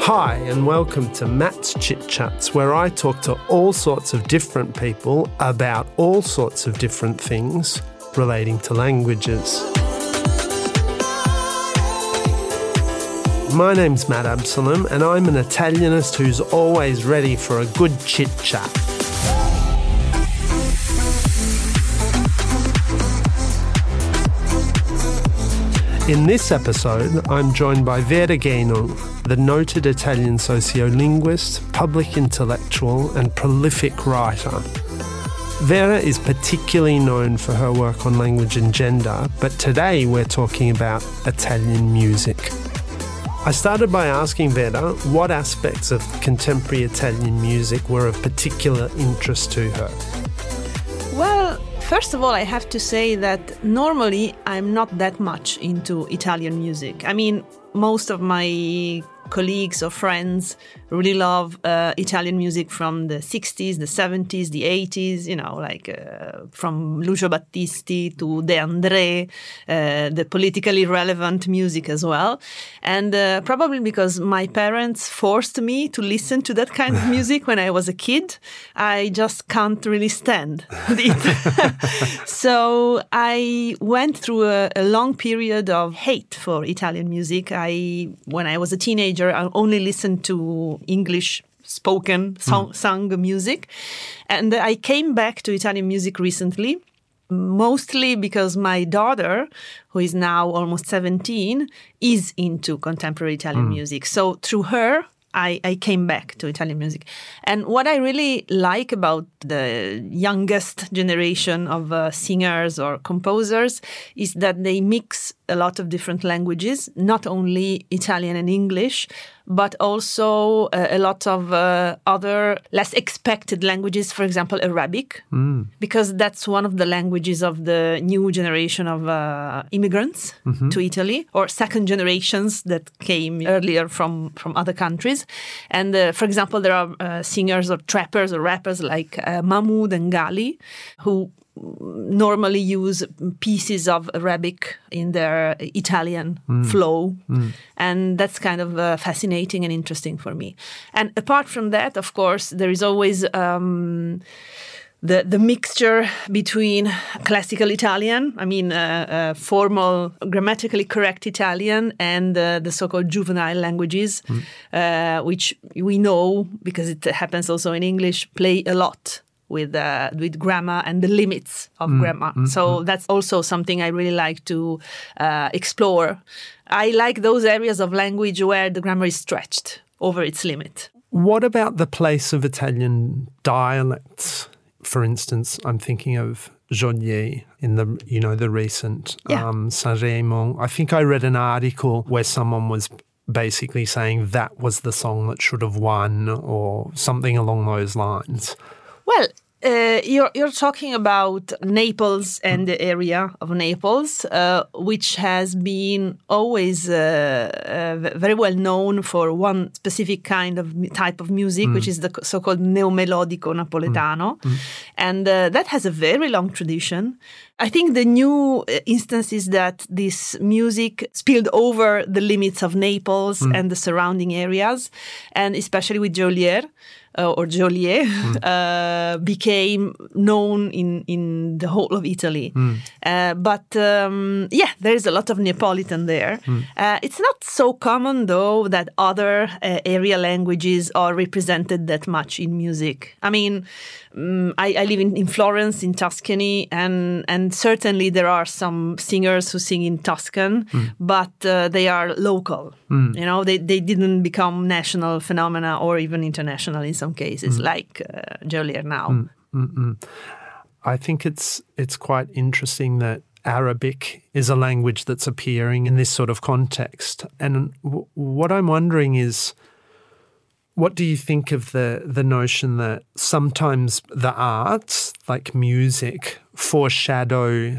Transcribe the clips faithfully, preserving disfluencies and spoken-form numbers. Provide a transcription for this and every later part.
Hi and welcome to Matt's Chit Chats, where I talk to all sorts of different people about all sorts of different things relating to languages. My name's Matt Absalom and I'm an Italianist who's always ready for a good chit chat. In this episode, I'm joined by Vera Gaynor, the noted Italian sociolinguist, public intellectual and prolific writer. Vera is particularly known for her work on language and gender, but today we're talking about Italian music. I started by asking Vera what aspects of contemporary Italian music were of particular interest to her. Well, first of all, I have to say that normally I'm not that much into Italian music. I mean, most of my colleagues or friends really love uh, Italian music from the sixties, the seventies, the eighties, you know, like uh, from Lucio Battisti to De André, uh, the politically relevant music as well. And uh, probably because my parents forced me to listen to that kind of music when I was a kid, I just can't really stand it. So I went through a, a long period of hate for Italian music. I, when I was a teenager, I only listened to English spoken, song, mm. sung music. And I came back to Italian music recently, mostly because my daughter, who is now almost seventeen, is into contemporary Italian mm. music. So through her, I, I came back to Italian music. And what I really like about the youngest generation of uh, singers or composers is that they mix a lot of different languages, not only Italian and English, but also uh, a lot of uh, other less expected languages, for example, Arabic, mm. because that's one of the languages of the new generation of uh, immigrants mm-hmm. to Italy, or second generations that came earlier from, from other countries. And uh, for example, there are uh, singers or trappers or rappers like uh, Mahmoud and Gali, who normally use pieces of Arabic in their Italian mm. flow. Mm. And that's kind of uh, fascinating and interesting for me. And apart from that, of course, there is always um, the, the mixture between classical Italian, I mean, uh, uh, formal, grammatically correct Italian, and uh, the so-called juvenile languages, mm. uh, which we know, because it happens also in English, play a lot with uh, with grammar and the limits of mm, grammar. Mm, so mm. that's also something I really like to uh, explore. I like those areas of language where the grammar is stretched over its limit. What about the place of Italian dialects? For instance, I'm thinking of Geolier in the, you know, the recent yeah. um, Sanremo. I think I read an article where someone was basically saying that was the song that should have won or something along those lines. Well, uh, you're you're talking about Naples and the area of Naples, uh, which has been always uh, uh, very well known for one specific kind of type of music, mm. which is the so-called neomelodico napoletano, mm. Mm. and uh, that has a very long tradition. I think the new instance is that this music spilled over the limits of Naples mm. and the surrounding areas, and especially with Geolier. Uh, or Geolier, mm. uh, became known in, in the whole of Italy. Mm. Uh, but um, yeah, there is a lot of Neapolitan there. Mm. Uh, it's not so common, though, that other uh, area languages are represented that much in music. I mean, um, I, I live in, in Florence, in Tuscany, and, and certainly there are some singers who sing in Tuscan, mm. but uh, they are local. Mm. You know, they, they didn't become national phenomena or even international in some cases, mm. like uh, Geolier now. Mm, mm, mm. I think it's it's quite interesting that Arabic is a language that's appearing in this sort of context. And w- what I'm wondering is, what do you think of the, the notion that sometimes the arts, like music, foreshadow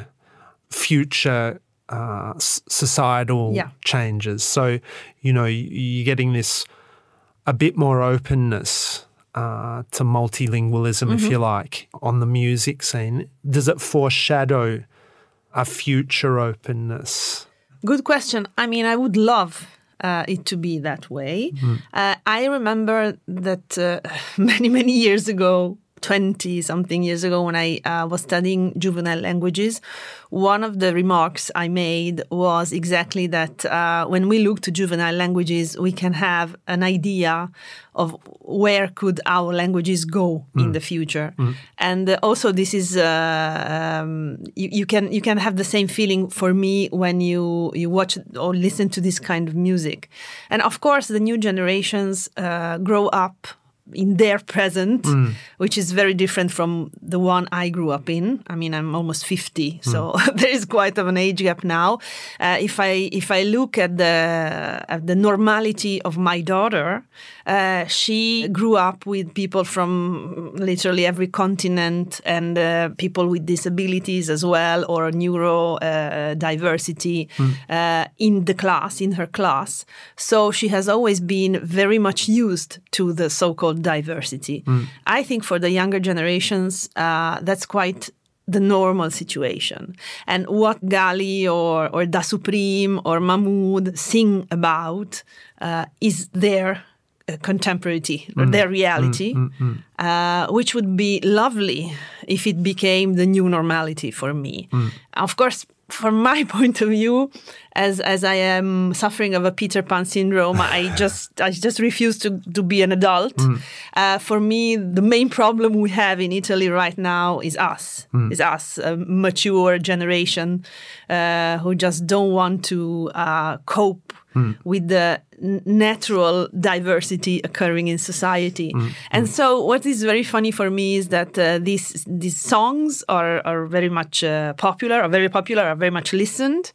future uh, s- societal yeah. changes? So, you know, you're getting this a bit more openness uh, to multilingualism, mm-hmm. if you like, on the music scene. Does it foreshadow a future openness? Good question. I mean, I would love uh, it to be that way. Mm. Uh, I remember that uh, many, many years ago, twenty-something years ago, when I uh, was studying juvenile languages, one of the remarks I made was exactly that uh, when we look to juvenile languages, we can have an idea of where could our languages go mm. in the future. Mm. And uh, also this is, uh, um, you, you can you can have the same feeling for me when you, you watch or listen to this kind of music. And of course, the new generations uh, grow up in their present, mm. which is very different from the one I grew up in. I mean, I'm almost fifty, so mm. there is quite of an age gap now. Uh, if I if I look at the at the normality of my daughter, uh, she grew up with people from literally every continent and uh, people with disabilities as well, or neuro uh, diversity mm. uh, in the class, in her class. So she has always been very much used to the so-called diversity. Mm. I think for the younger generations, uh, that's quite the normal situation. And what Gali or, or Da Supreme or Mahmood sing about uh, is their uh, contemporary, mm. their reality, mm, mm, mm. Uh, which would be lovely if it became the new normality for me. Mm. Of course, from my point of view, as as I am suffering of a Peter Pan syndrome, I just I just refuse to, to be an adult. Mm. Uh, for me, the main problem we have in Italy right now is us, mm. is us, a mature generation uh, who just don't want to uh, cope mm. with the natural diversity occurring in society. Mm. And mm. so what is very funny for me is that uh, these these songs are, are very much uh, popular, are very popular, are very much listened.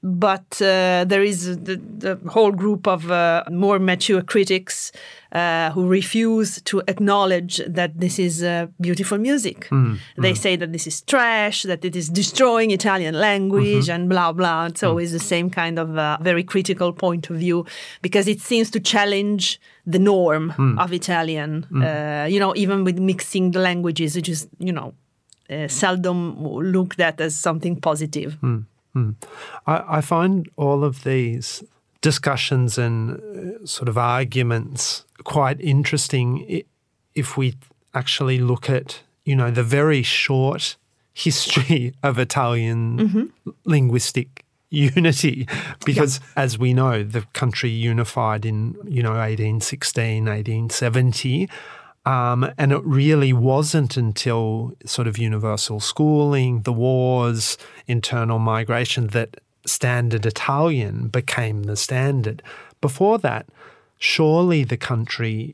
But uh, there is the, the whole group of uh, more mature critics uh, who refuse to acknowledge that this is uh, beautiful music. Mm, they mm. say that this is trash, that it is destroying Italian language, mm-hmm. and blah, blah. It's always mm. the same kind of uh, very critical point of view, because it seems to challenge the norm mm. of Italian, mm. uh, you know, even with mixing the languages, which is, you know, uh, seldom looked at as something positive. Mm. Mm. I, I find all of these discussions and uh, sort of arguments quite interesting if we actually look at, you know, the very short history of Italian mm-hmm. linguistic unity, because yeah. as we know, the country unified in, you know, eighteen sixteen, eighteen seventy. Um, and it really wasn't until sort of universal schooling, the wars, internal migration, that standard Italian became the standard. Before that, surely the country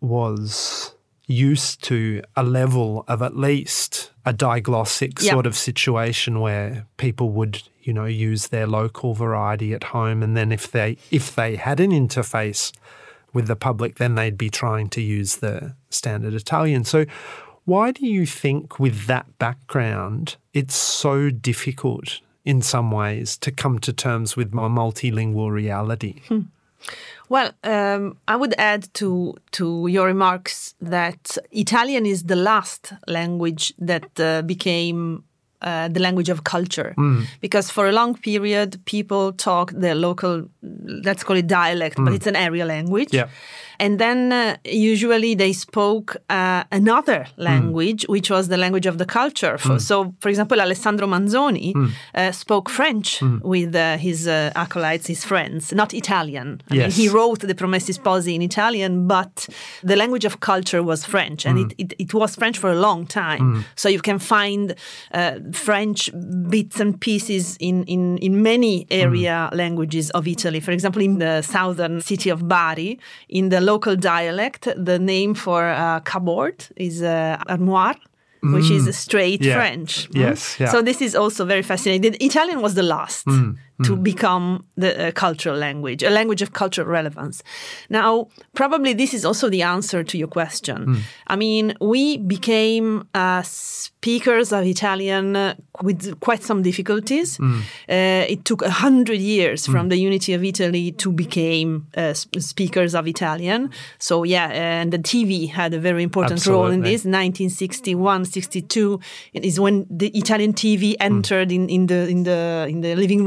was used to a level of at least a diglossic yep. sort of situation where people would, you know, use their local variety at home, and then if they if they had an interface with the public, then they'd be trying to use the standard Italian. So why do you think with that background it's so difficult in some ways to come to terms with a multilingual reality? Hmm. Well, um, I would add to to your remarks that Italian is the last language that uh, became Uh, the language of culture, mm. because for a long period people talk their local, let's call it dialect, mm. but it's an area language. Yeah. And then uh, usually they spoke uh, another language, mm. which was the language of the culture. For, mm. So, for example, Alessandro Manzoni mm. uh, spoke French mm. with uh, his uh, acolytes, his friends, not Italian. I yes. mean, he wrote the Promessi Sposi in Italian, but the language of culture was French, and mm. it, it, it was French for a long time. Mm. So you can find uh, French bits and pieces in, in, in many area mm. languages of Italy. For example, in the southern city of Bari, in the local dialect, the name for uh, cupboard is uh, armoire, mm. which is straight yeah. French. Yes. Mm? Yeah. So this is also very fascinating. The Italian was the last mm. to mm. become the uh, cultural language, a language of cultural relevance. Now, probably this is also the answer to your question. Mm. I mean, we became uh, speakers of Italian uh, with quite some difficulties. Mm. Uh, it took a hundred years mm. from the unity of Italy to become uh, speakers of Italian. So yeah, and the T V had a very important Absolutely. role in this. nineteen sixty-one, sixty-two is when the Italian T V entered mm. in, in the in the in the living rooms of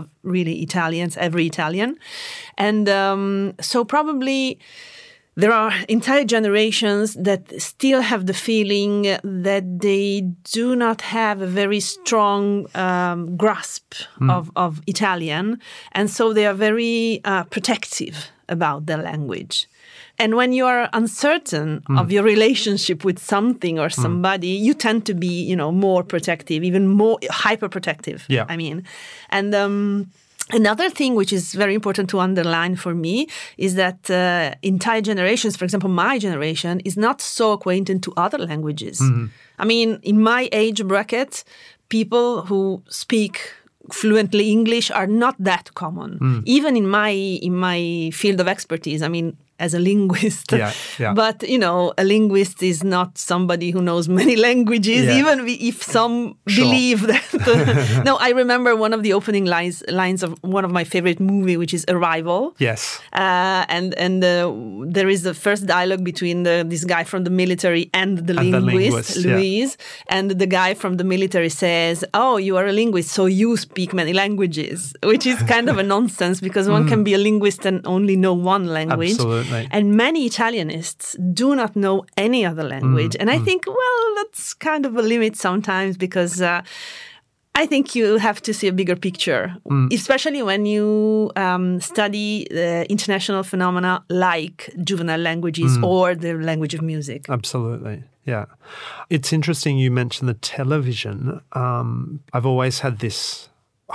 of really Italians, every Italian. And um, so probably there are entire generations that still have the feeling that they do not have a very strong um, grasp mm. of, of Italian. And so they are very uh, protective about their language. And when you are uncertain mm. of your relationship with something or somebody, mm. you tend to be, you know, more protective, even more hyper-protective, yeah. I mean. And um, another thing which is very important to underline for me is that uh, entire generations, for example, my generation, is not so acquainted to other languages. Mm. I mean, in my age bracket, people who speak fluently English are not that common. Mm. Even in my in my field of expertise, I mean, as a linguist. Yeah, yeah. But, you know, a linguist is not somebody who knows many languages, yeah. even if some sure. believe that. No, I remember one of the opening lines lines of one of my favorite movie, which is Arrival. Yes. Uh, and and uh, there is the first dialogue between the, this guy from the military and the and linguist, the linguist Louise. Yeah. And the guy from the military says, oh, you are a linguist, so you speak many languages, which is kind of a nonsense because one mm. can be a linguist and only know one language. Absolutely. And many Italianists do not know any other language. Mm, and I mm. think, well, that's kind of a limit sometimes because uh, I think you have to see a bigger picture, mm. especially when you um, study the international phenomena like juvenile languages mm. or the language of music. Absolutely. Yeah. It's interesting you mentioned the television. Um, I've always had this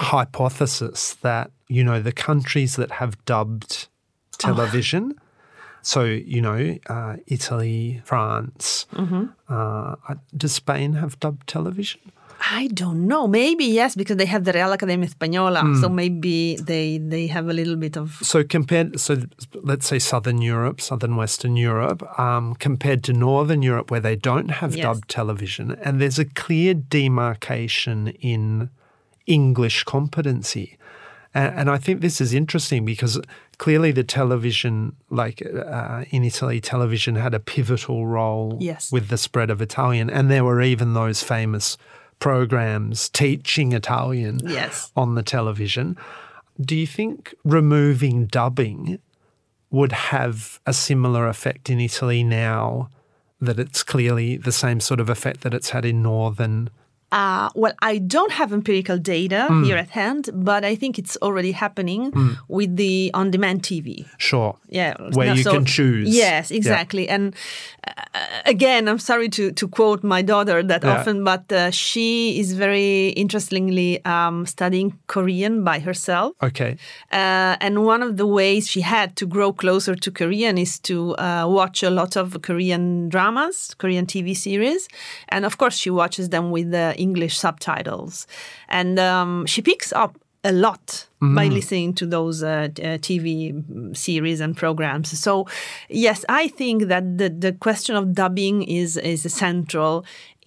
hypothesis that, you know, the countries that have dubbed television, oh. so, you know, uh, Italy, France, mm-hmm. uh, does Spain have dubbed television? I don't know. Maybe, yes, because they have the Real Academia Española, mm. so maybe they they have a little bit of... So compared, so let's say Southern Europe, Southern Western Europe, um, compared to Northern Europe where they don't have yes. dubbed television, and there's a clear demarcation in English competency. And, and I think this is interesting because clearly the television, like uh, in Italy, television had a pivotal role yes. with the spread of Italian, and there were even those famous programs teaching Italian yes. on the television. Do you think removing dubbing would have a similar effect in Italy now that it's clearly the same sort of effect that it's had in Northern? Uh, well, I don't have empirical data mm. here at hand, but I think it's already happening mm. with the on-demand T V. Sure. Yeah. Where no, you so, can choose. Yes, exactly. Yeah. And uh, again, I'm sorry to, to quote my daughter that yeah. often, but uh, she is very interestingly um, studying Korean by herself. Okay. Uh, and one of the ways she had to grow closer to Korean is to uh, watch a lot of Korean dramas, Korean T V series. And of course, she watches them with the English subtitles. And um, she picks up a lot mm. by listening to those uh, uh, T V series and programs. So, yes, I think that the, the question of dubbing is is central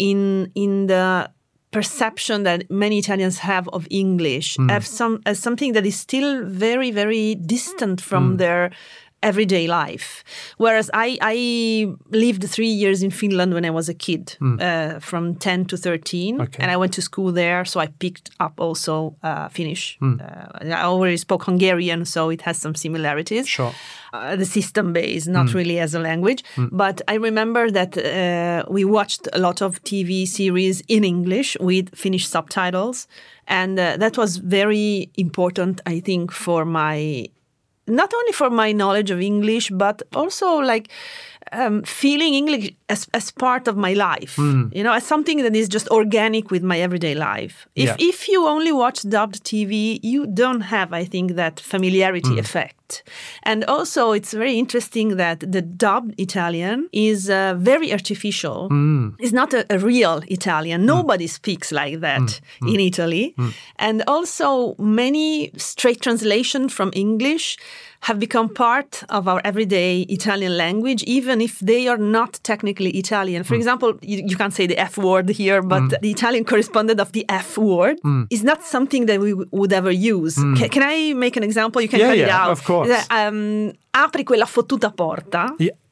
in in the perception that many Italians have of English mm. as, some, as something that is still very, very distant from mm. their everyday life. Whereas I, I lived three years in Finland when I was a kid, mm. uh, from ten to thirteen. Okay. And I went to school there, so I picked up also uh, Finnish. Mm. Uh, I already spoke Hungarian, so it has some similarities. Sure. Uh, the system base, not mm. really as a language. Mm. But I remember that uh, we watched a lot of T V series in English with Finnish subtitles. And uh, that was very important, I think, for my... not only for my knowledge of English, but also like um, feeling English as, as part of my life, mm. you know, as something that is just organic with my everyday life. If yeah. if you only watch dubbed T V, you don't have, I think, that familiarity mm. effect. And also it's very interesting that the dubbed Italian is uh, very artificial. Mm. It's not a, a real Italian. Nobody mm. speaks like that mm. in Italy. Mm. And also many straight translations from English have become part of our everyday Italian language, even if they are not technically Italian. For mm. example, you, you can't say the F word here, but mm. the Italian correspondent of the F word mm. is not something that we w- would ever use. Mm. Can, can I make an example? You can yeah, cut yeah, it out. Of course. Um, apri quella fottuta porta. Yeah.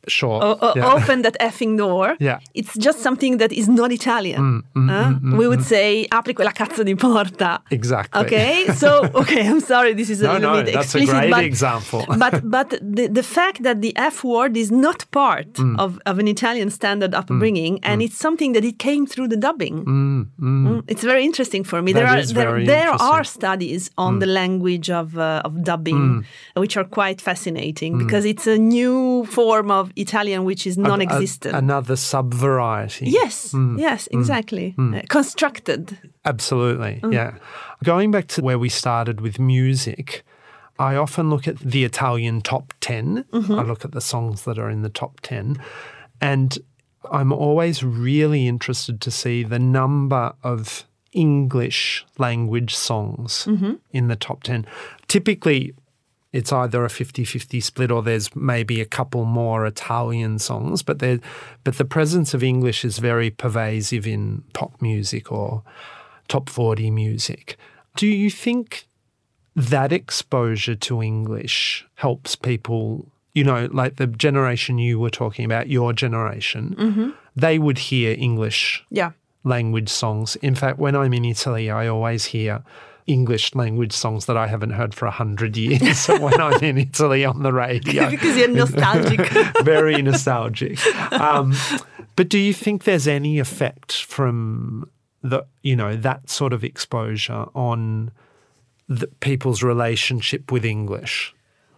Sure. O- o- yeah. Open that effing door. Yeah. It's just something that is not Italian. Mm, mm, huh? mm, mm, we would mm. say, apri quella cazzo di porta. Exactly. Okay, so, okay, I'm sorry, this is a no, little no, bit that's explicit. a great but, example. but but the, the fact that the F word is not part Mm. of, of an Italian standard upbringing, Mm. and Mm. it's something that it came through the dubbing. Mm, mm. Mm, It's very interesting for me. That there are is there, very there interesting. are studies on Mm. the language of uh, of dubbing, Mm. which are quite fascinating Mm. because it's a new form of Italian which is A- non-existent. a- another sub-variety. Yes, Mm. yes, Mm. exactly. Mm. Uh, constructed. Absolutely, Mm. yeah. Going back to where we started with music, I often look at the Italian top ten. Mhm. I look at the songs that are in the top ten, and I'm always really interested to see the number of English language songs Mhm. in the top ten. Typically, it's either a fifty-fifty split or there's maybe a couple more Italian songs, but there, but the presence of English is very pervasive in pop music or top forty music. Do you think that exposure to English helps people, you know, like the generation you were talking about, your generation, Mhm. they would hear English Yeah. language songs. In fact, when I'm in Italy, I always hear English language songs that I haven't heard for a hundred years when I'm in Italy on the radio. Because you're nostalgic. Very nostalgic. Um, but do you think there's any effect from the, you know, that sort of exposure on the, people's relationship with English?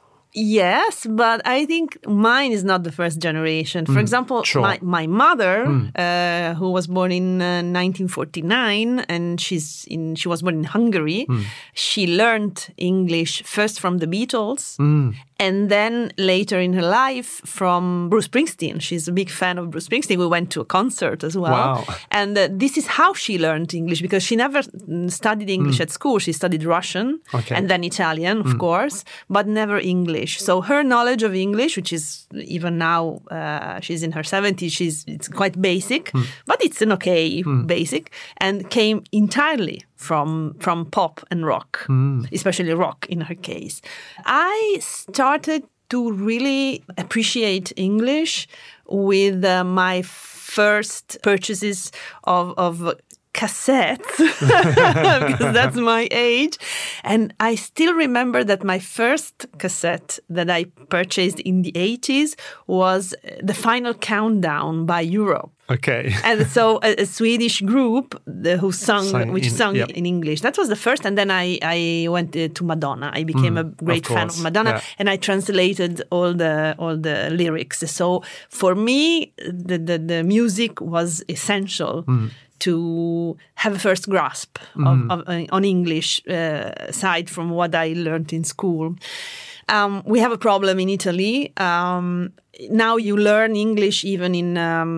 Yes, but I think mine is not the first generation. For Mm, example, sure. my, my mother, Mm. uh, who was born in uh, nineteen forty-nine, and she's in she was born in Hungary. Mm. She learned English first from the Beatles, Mm. and then later in her life from Bruce Springsteen. She's a big fan of Bruce Springsteen. We went to a concert as well. Wow. And uh, this is how she learned English, because she never mm, studied English Mm. at school. She studied Russian Okay. and then Italian, of Mm. course, but never English. So her knowledge of English, which is even now, uh, she's in her seventies, she's it's quite basic, Mm. but it's an okay Mm. basic, and came entirely from from pop and rock, Mm. especially rock in her case. I started to really appreciate English with uh, my first purchases of, of cassettes, because that's my age. And I still remember that my first cassette that I purchased in the eighties was The Final Countdown by Europe. Okay. And so a, a Swedish group the, who sung, Sang which in- sung yep. in English. That was the first. And then I, I went uh, to Madonna. I became Mm, a great of fan course, of Madonna, yeah. and I translated all the all the lyrics. So for me, the the, the music was essential. Mm. To have a first grasp of, Mm. of, uh, on English, uh, aside from what I learned in school. Um, we have a problem in Italy. Um, now you learn English even in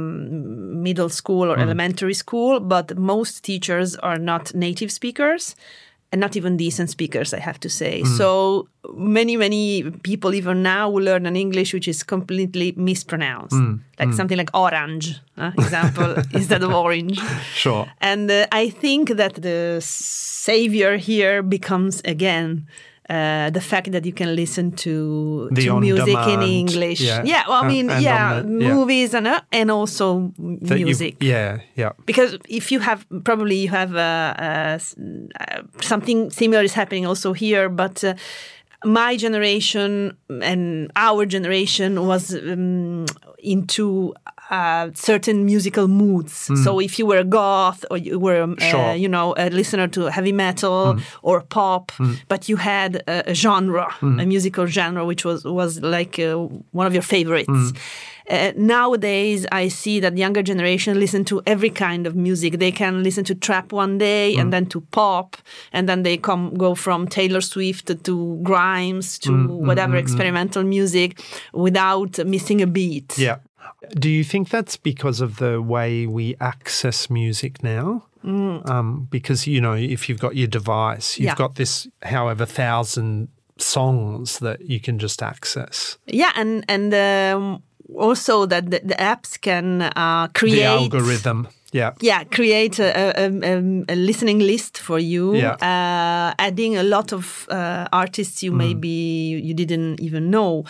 um, middle school or Mm. elementary school, but most teachers are not native speakers. And not even decent speakers, I have to say. Mm. So many, many people even now will learn an English which is completely mispronounced. Mm. Like Mm. something like orange, uh, example, instead of orange. Sure. And uh, I think that the savior here becomes, again, uh, the fact that you can listen to, The to music in on-demand, English. yeah. well, I Uh, mean, and yeah, on the- yeah. movies and uh, and also That you- music. yeah, yeah. Because if you have, probably you have uh, uh, s- uh, something similar is happening also here, but uh, my generation and our generation was um, into uh, certain musical moods. Mm. So if you were a goth or you were, um, Sure. uh, you know, a listener to heavy metal or pop, Mm. but you had a, a genre, Mm. a musical genre, which was, was like uh, one of your favorites. Mm. Uh, nowadays, I see that younger generation listen to every kind of music. They can listen to trap one day Mm. and then to pop, and then they come go from Taylor Swift to Grimes to Mm, mm, whatever mm, mm. experimental music without missing a beat. Yeah. Do you think that's because of the way we access music now? Mm. Um, because, you know, if you've got your device, you've Yeah. got this however thousand songs that you can just access. Yeah, and and um, also that the, the apps can uh, create The algorithm. Yeah. Yeah, create a, a, a, a listening list for you, Yeah. uh, adding a lot of uh, artists you Mm. maybe you didn't even know.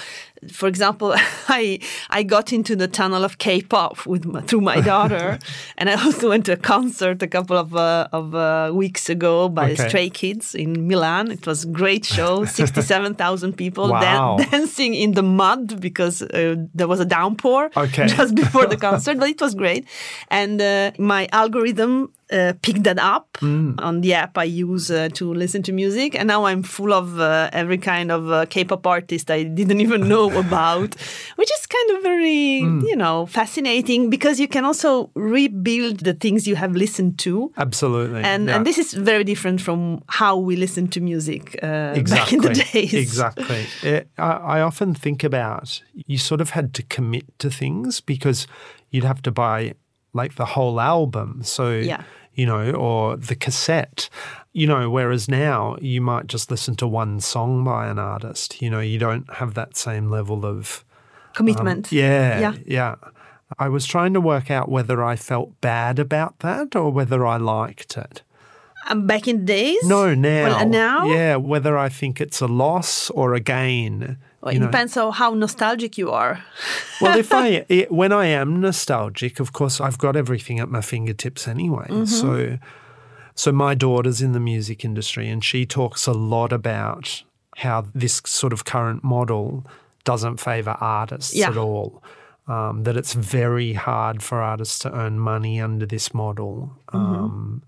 for example, I I got into the tunnel of K-pop with my, through my daughter, and I also went to a concert a couple of uh, of uh, weeks ago by Okay. Stray Kids in Milan. It was a great show, sixty-seven thousand people Wow. dan- dancing in the mud because uh, there was a downpour Okay. just before the concert, but it was great. And uh, my algorithm uh, picked that up Mm. on the app I use uh, to listen to music, and now I'm full of uh, every kind of uh, K-pop artist I didn't even know about, which is kind of very, Mm. you know, fascinating because you can also rebuild the things you have listened to. Absolutely. And, Yeah. and this is very different from how we listen to music uh, Exactly. back in the days. Exactly. It, I, I often think about you sort of had to commit to things because you'd have to buy like the whole album. So, Yeah. you know, or the cassette, you know, whereas now you might just listen to one song by an artist. You know, you don't have that same level of Commitment. Um, yeah, Yeah. yeah. I was trying to work out whether I felt bad about that or whether I liked it. Um, back in the days? No, now. Well, uh, now? Yeah, whether I think it's a loss or a gain. Well, you it know. depends on how nostalgic you are. Well, if I it, when I am nostalgic, of course, I've got everything at my fingertips anyway. Mm-hmm. So, so my daughter's in the music industry, and she talks a lot about how this sort of current model doesn't favour artists Yeah. at all. Um, that it's very hard for artists to earn money under this model. Mm-hmm. Um,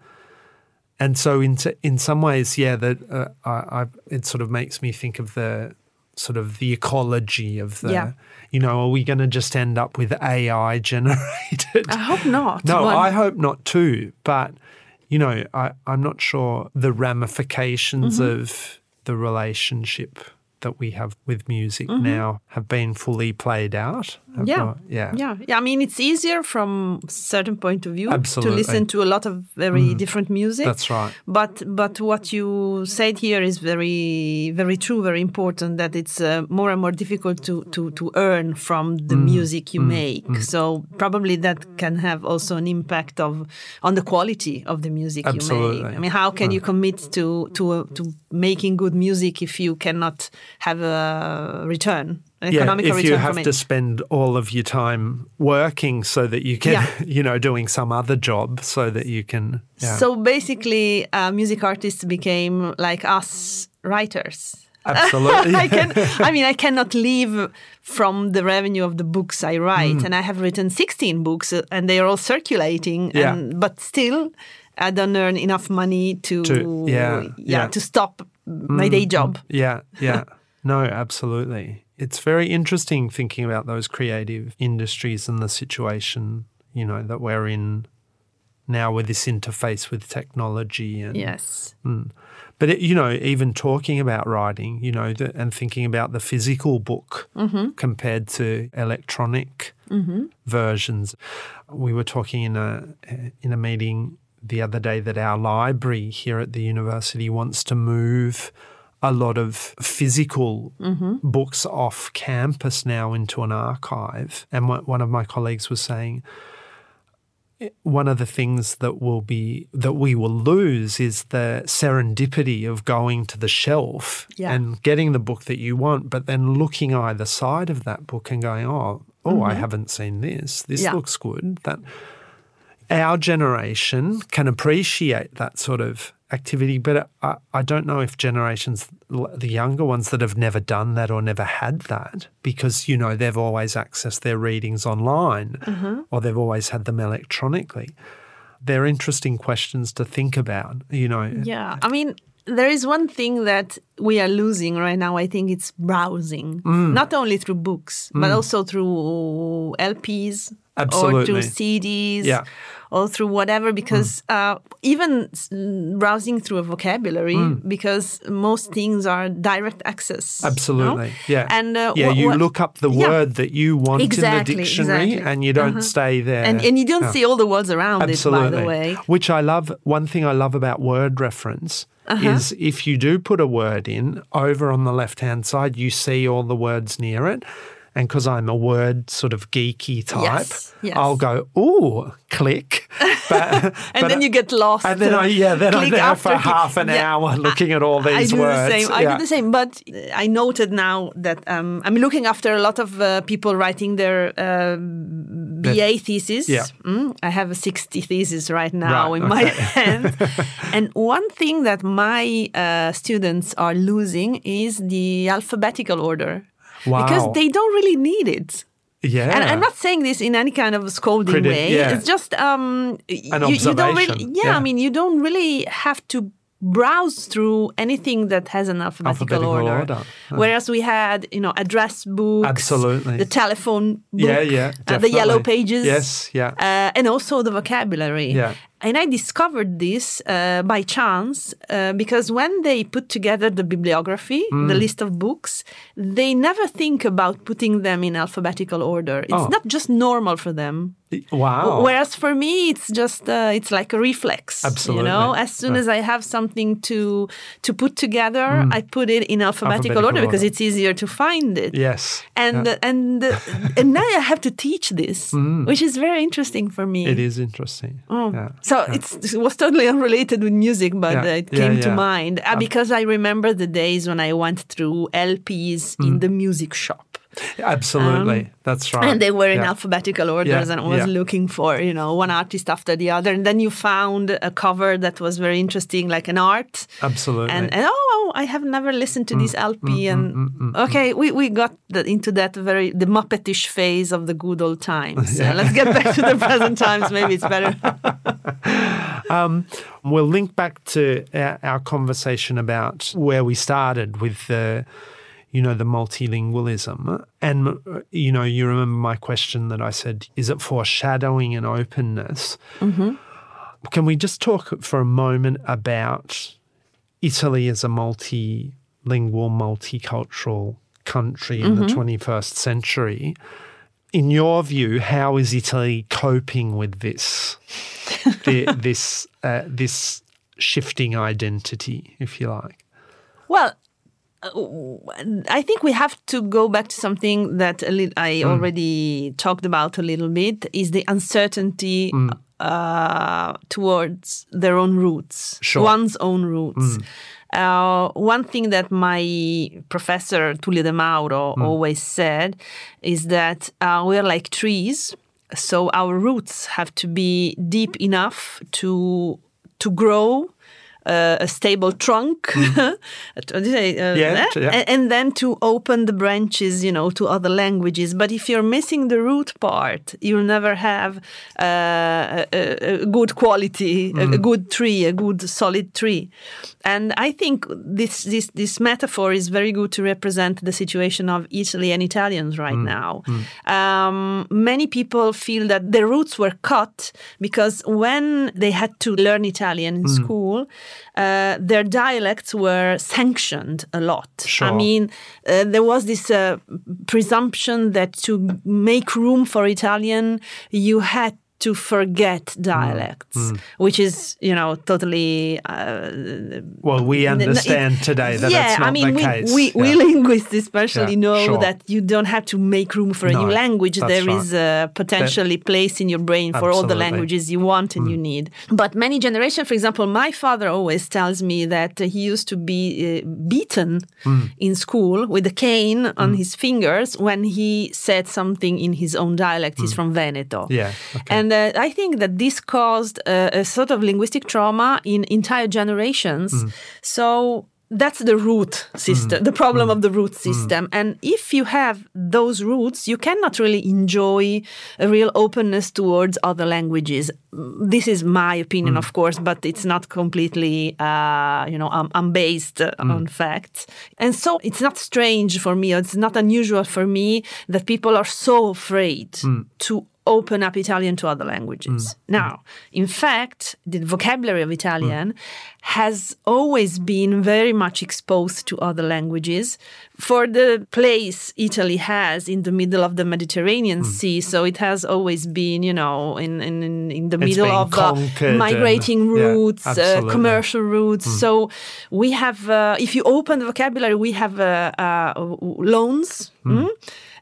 and so, in in some ways, yeah, that uh, I, I, it sort of makes me think of the sort of the ecology of the, Yeah. you know, are we going to just end up with A I generated? I hope not. No, Well, I hope not too. But, you know, I, I'm not sure the ramifications Mm-hmm. of the relationship that we have with music Mm-hmm. now have been fully played out. Have Yeah. not- yeah. Yeah, yeah. I mean, it's easier from a certain point of view Absolutely. to listen to a lot of very different music. That's right. But but what you said here is very very true, very important. That it's uh, more and more difficult to to to earn from the Mm. music you make. So probably that can have also an impact of on the quality of the music you Absolutely. make. I mean, how can you commit to to uh, to making good music if you cannot have a return? An Yeah, economical if return you from have it. to spend all of your time working so that you can, Yeah. you know, doing some other job so that you can. Yeah. So basically, uh, music artists became like us writers. Absolutely. I can. I mean, I cannot live from the revenue of the books I write, Mm. and I have written sixteen books, uh, and they are all circulating. Yeah. And but still, I don't earn enough money to, To- yeah, yeah. to stop my day job. Yeah, yeah. No, absolutely. It's very interesting thinking about those creative industries and the situation, you know, that we're in now with this interface with technology. And, Yes. Mm. But, it, you know, even talking about writing, you know, the, and thinking about the physical book compared to electronic versions. We were talking in a in a meeting the other day that our library here at the university wants to move a lot of physical books off campus now into an archive. And what one of my colleagues was saying, one of the things that will be that we will lose is the serendipity of going to the shelf Yeah. and getting the book that you want, but then looking either side of that book and going, oh, oh, I haven't seen this. This Yeah. looks good. That our generation can appreciate that sort of activity, but I, I don't know if generations, the younger ones that have never done that or never had that, because, you know, they've always accessed their readings online or they've always had them electronically. They're interesting questions to think about, you know. Yeah. I mean, there is one thing that we are losing right now. I think it's browsing, Mm. not only through books, but also through L Ps or Absolutely. through C Ds Yeah. or through whatever, because uh, even s- browsing through a vocabulary, because most things are direct access. no? Absolutely, yeah. And uh, yeah, wha- you wha- look up the yeah. word that you want Exactly, in the dictionary exactly. and you don't stay there. And, and you don't Yeah. see all the words around Absolutely. it, by the way. Which I love. One thing I love about word reference Uh-huh. is if you do put a word in, over on the left-hand side, you see all the words near it. and because I'm a word sort of geeky type, Yes, yes. I'll go, ooh, click. But, and but then you get lost. And then I, yeah, then I'm Click there after for click. half an Yeah. hour looking at all these I do words. the same. I Yeah. do the same. But I noted now that um, I'm looking after a lot of uh, people writing their uh, B A thesis. Yeah. Mm, I have a sixty thesis right now Right, in my okay. hand. And one thing that my uh, students are losing is the alphabetical order. Wow. Because they don't really need it. Yeah. And I'm not saying this in any kind of scolding Criti- way. yeah. It's just um, An you, you don't really. observation. Yeah, Yeah. I mean, you don't really have to browse through anything that has an alphabetical, Alphabetical order. order. Oh. Whereas we had, you know, address books, Absolutely. the telephone book, Yeah, yeah, uh, the yellow definitely. pages, Yes, yeah. uh, and also the vocabulary. Yeah. And I discovered this uh, by chance uh, because when they put together the bibliography, Mm. the list of books, they never think about putting them in alphabetical order. It's Oh. not just normal for them. Wow. Whereas for me, it's just uh, it's like a reflex. Absolutely. You know, as soon as I have something to to put together, I put it in alphabetical, Alphabetical order because order. it's easier to find it. Yes. And Yeah. and and now I have to teach this, which is very interesting for me. It is interesting. Oh. Yeah. So it's, it was totally unrelated with music, but Yeah. uh, it Yeah, came to yeah. mind uh, because I remember the days when I went through L Ps in the music shop. Absolutely. That's right. Um, And they were in Yeah. alphabetical orders, Yeah, and I was yeah. looking for, you know, one artist after the other. And then you found a cover that was very interesting, like an art. Absolutely. And, and oh, I have never listened to Mm, this L P. and okay, we, we got the, into that very, the Muppetish phase of the good old times. Uh, let's get back to the present times. Maybe it's better. Um, we'll link back to our, our conversation about where we started with the, you know, the multilingualism. And, uh, you know, you remember my question that I said, is it foreshadowing and openness? Mm-hmm. Can we just talk for a moment about Italy as a multilingual, multicultural country in Mm-hmm. the twenty-first century? In your view, how is Italy coping with this, the, this, uh, this shifting identity, if you like? Well, I think we have to go back to something that a li- I Mm. already talked about a little bit, is the uncertainty Mm. uh, towards their own roots, Sure. one's own roots. Uh, one thing that my professor Tullio De Mauro always said is that uh, we're like trees, so our roots have to be deep enough to to grow uh, a stable trunk, uh, Yeah, yeah. and, and then to open the branches, you know, to other languages. But if you're missing the root part, you'll never have uh, a, a good quality, a, a good tree, a good solid tree. And I think this, this this metaphor is very good to represent the situation of Italy and Italians right now. Um, many people feel that their roots were cut because when they had to learn Italian in school, uh, their dialects were sanctioned a lot. Sure. I mean, uh, there was this uh, presumption that to make room for Italian, you had to forget dialects, which is, you know, totally... Uh, Well, we understand today that yeah, that's not I mean, the we, case. we, Yeah. we linguists especially Yeah, know sure. that you don't have to make room for a No, new language. that's There right. is a potentially place in your brain for all the Absolutely. languages you want and you need. But many generations, for example, my father always tells me that uh, he used to be uh, beaten in school with a cane on his fingers when he said something in his own dialect. He's from Veneto. Yeah, okay. And uh, I think that this caused a, a sort of linguistic trauma in entire generations. So that's the root system, the problem of the root system. And if you have those roots, you cannot really enjoy a real openness towards other languages. This is my opinion, of course, but it's not completely, uh, you know, I'm, I'm based uh, on facts. And so it's not strange for me, or it's not unusual for me that people are so afraid to open up Italian to other languages. Now, in fact, the vocabulary of Italian has always been very much exposed to other languages for the place Italy has in the middle of the Mediterranean Sea. So it has always been, you know, in, in, in the It's middle been of uh, conquered migrating and- yeah, routes, uh, absolutely. commercial routes. So we have, uh, if you open the vocabulary, we have uh, uh, loans. mm?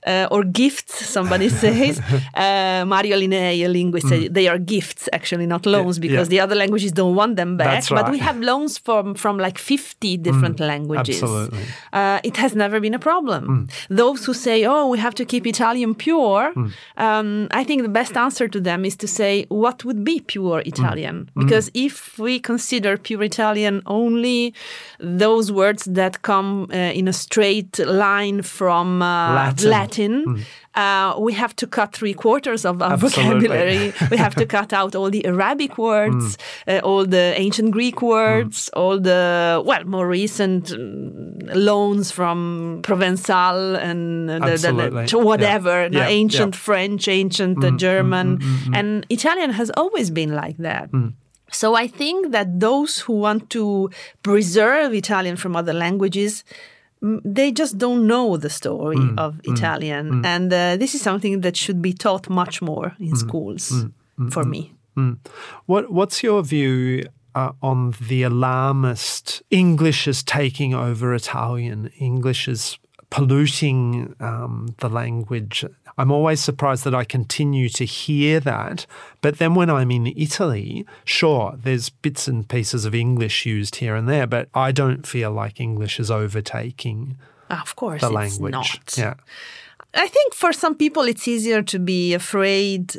uh, or gifts, somebody says. uh, Mario Linnei, a linguist, mm. said they are gifts, actually, not loans, because yeah. the other languages don't want them back. That's right. But we have loans from, from like fifty different mm. languages. Absolutely. Uh, it has never been a problem. Mm. Those who say, oh, we have to keep Italian pure, mm. um, I think the best answer to them is to say, what would be pure Italian? Mm. Because mm. if we consider pure Italian only those words that come uh, in a straight line from uh, Latin, Latin mm. uh, we have to cut three quarters of our Absolutely. vocabulary. We have to cut out all the Arabic words, mm. uh, all the ancient Greek words, mm. all the, well, more recent um, loans from Provençal and uh, the, the, the, whatever, yeah. no, yeah. ancient yeah. French, ancient mm. uh, German. Mm, mm, mm, and Italian has always been like that. Mm. So I think that those who want to preserve Italian from other languages, they just don't know the story mm, of mm, Italian. Mm. And uh, this is something that should be taught much more in mm, schools, mm, mm, for mm, me. Mm. What What's your view uh, on the alarmist English is taking over Italian? English is polluting um, the language. I'm always surprised that I continue to hear that. But then when I'm in Italy, sure, there's bits and pieces of English used here and there, but I don't feel like English is overtaking of course, the it's language. Not. Yeah. I think for some people it's easier to be afraid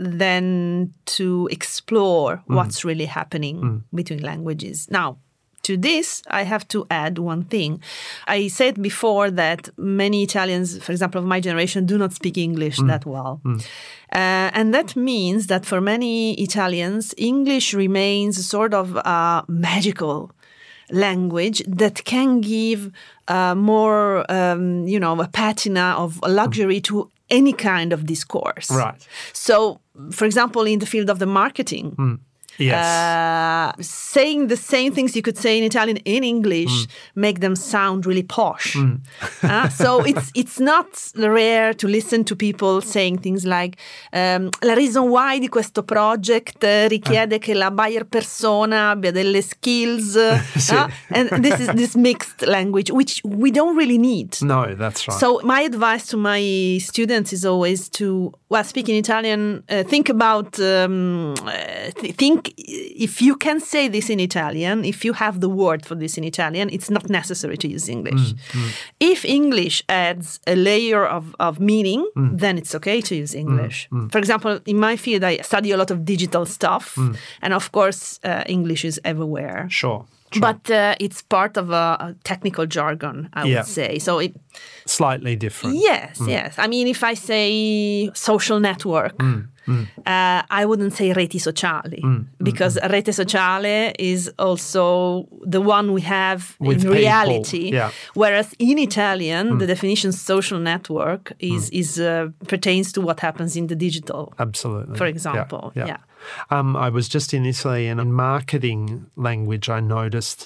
than to explore mm. what's really happening mm. between languages. Now, to this, I have to add one thing. I said before that many Italians, for example, of my generation, do not speak English mm. that well. Mm. Uh, and that means that for many Italians, English remains sort of a magical language that can give uh, more, um, you know, a patina of luxury mm. to any kind of discourse. Right. So, for example, in the field of the marketing, mm. Yes. Uh, saying the same things you could say in Italian in English mm. make them sound really posh. Mm. uh, so it's it's not rare to listen to people saying things like um, la reason why di questo project uh, richiede uh. che la buyer persona abbia delle skills uh, sì. uh, and this is this mixed language which we don't really need. No, that's right. So my advice to my students is always to, well, speak in Italian, uh, think about um, uh, th- think if you can say this in Italian, if you have the word for this in Italian, it's not necessary to use English. Mm, mm. If English adds a layer of, of meaning, mm. then it's okay to use English. Mm, mm. For example, in my field, I study a lot of digital stuff. Mm. And of course, uh, English is everywhere. Sure. Sure. But uh, it's part of a, a technical jargon, I yeah. would say. So it slightly different. Yes, mm. yes. I mean, if I say social network, mm. Mm. Uh, I wouldn't say reti sociali mm. because mm. rete sociale is also the one we have with in people. reality. Yeah. Whereas in Italian, mm. the definition social network is mm. is uh, pertains to what happens in the digital. Absolutely. For example, yeah. yeah. yeah. Um, I was just in Italy, and in marketing language, I noticed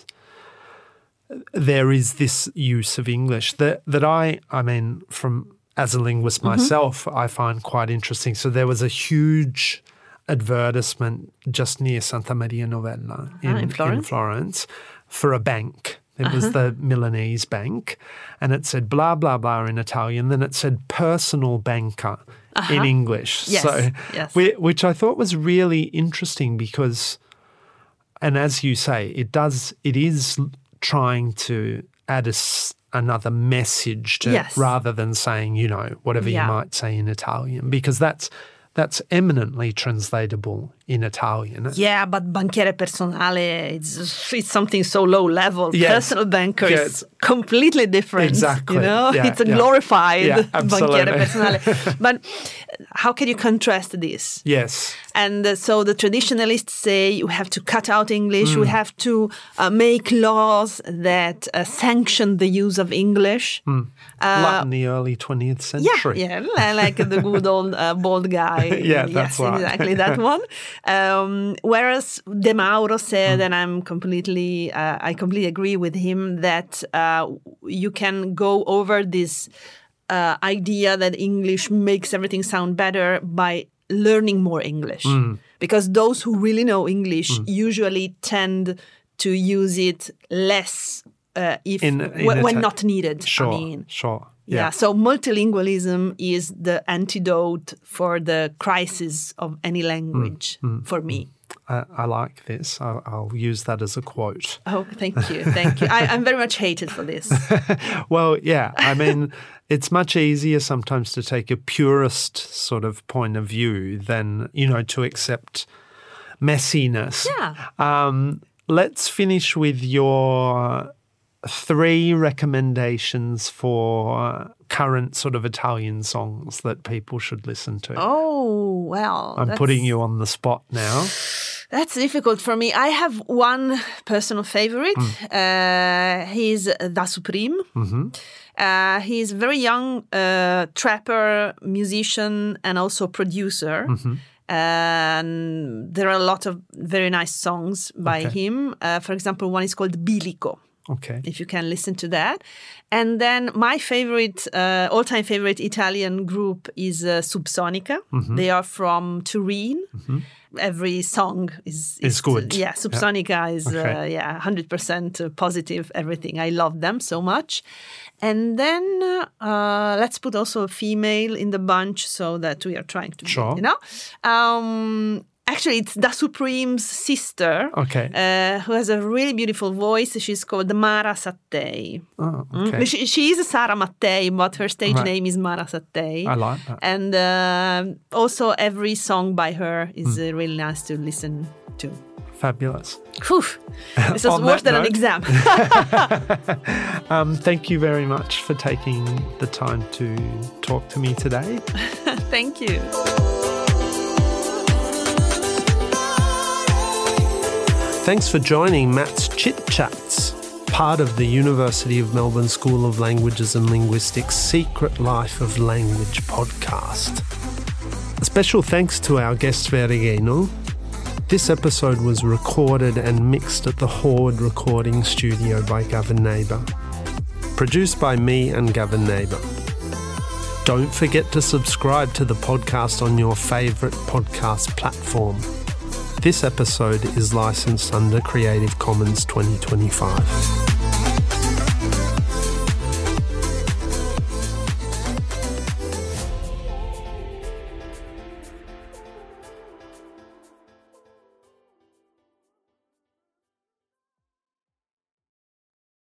there is this use of English that that I, I mean, from as a linguist myself, mm-hmm. I find quite interesting. So there was a huge advertisement just near Santa Maria Novella in, ah, in, Florence? in Florence for a bank. It uh-huh. was the Milanese bank, and it said blah, blah, blah in Italian. Then it said personal banker uh-huh. in English. Yes, so, yes. We, which I thought was really interesting because, and as you say, it does, it is trying to add a, another message to yes. rather than saying, you know, whatever yeah. you might say in Italian, because that's that's eminently translatable in Italian. Yeah, but banchiere personale, it's, it's something so low level. Yes. Personal banker yes. is completely different. Exactly. You know, yeah, it's a yeah. glorified yeah, banchiere personale. But how can you contrast this? Yes. And uh, so the traditionalists say you have to cut out English, mm. we have to uh, make laws that uh, sanction the use of English. Mm. Uh, like in the early twentieth century. Yeah, yeah, like the good old uh, bald guy. yeah, yes, that's right. exactly that one. Um, whereas De Mauro said, mm. and I'm completely, uh, I completely agree with him, that uh, you can go over this uh, idea that English makes everything sound better by learning more English. Mm. Because those who really know English mm. usually tend to use it less Uh, if in, w- in when a, not needed. Sure, I mean. sure. Yeah. Yeah. So multilingualism is the antidote for the crisis of any language Mm, mm, for me. I, I like this. I'll, I'll use that as a quote. Oh, thank you. Thank you. I, I'm very much hated for this. Well, yeah. I mean, it's much easier sometimes to take a purist sort of point of view than, you know, to accept messiness. Yeah. Um, let's finish with your three recommendations for current sort of Italian songs that people should listen to. Oh, well. I'm that's- putting you on the spot now. That's difficult for me. I have one personal favorite. Mm. Uh, he's Da Supreme. Mm-hmm. Uh, he's a very young uh, trapper, musician, and also producer. Mm-hmm. And there are a lot of very nice songs by Okay. him. Uh, for example, one is called Bilico. Okay. If you can listen to that. And then my favorite, uh, all-time favorite Italian group is uh, Subsonica. Mm-hmm. They are from Turin. Mm-hmm. Every song is... It's good. Yeah, Subsonica Yeah. is, Okay. uh, yeah, one hundred percent positive, everything. I love them so much. And then uh, let's put also a female in the bunch so that we are trying to, Sure. you know. Um, actually, it's Da Supreme's sister, Okay. uh, who has a really beautiful voice. She's called Mara Sattei. Oh, okay. Mm? She, she is Sara Mattei, but her stage Right. name is Mara Sattei. I like that. And uh, also every song by her is Mm. uh, really nice to listen to. Fabulous. Whew. This was On worse that than an note- exam. Um, thank you very much for taking the time to talk to me today. Thank you. Thanks for joining Matt's Chit Chats, part of the University of Melbourne School of Languages and Linguistics' Secret Life of Language podcast. A special thanks to our guest Verigeno. This episode was recorded and mixed at the Horde Recording Studio by Gavin Neighbour. Produced by me and Gavin Neighbour. Don't forget to subscribe to the podcast on your favourite podcast platform. This episode is licensed under Creative Commons twenty twenty-five.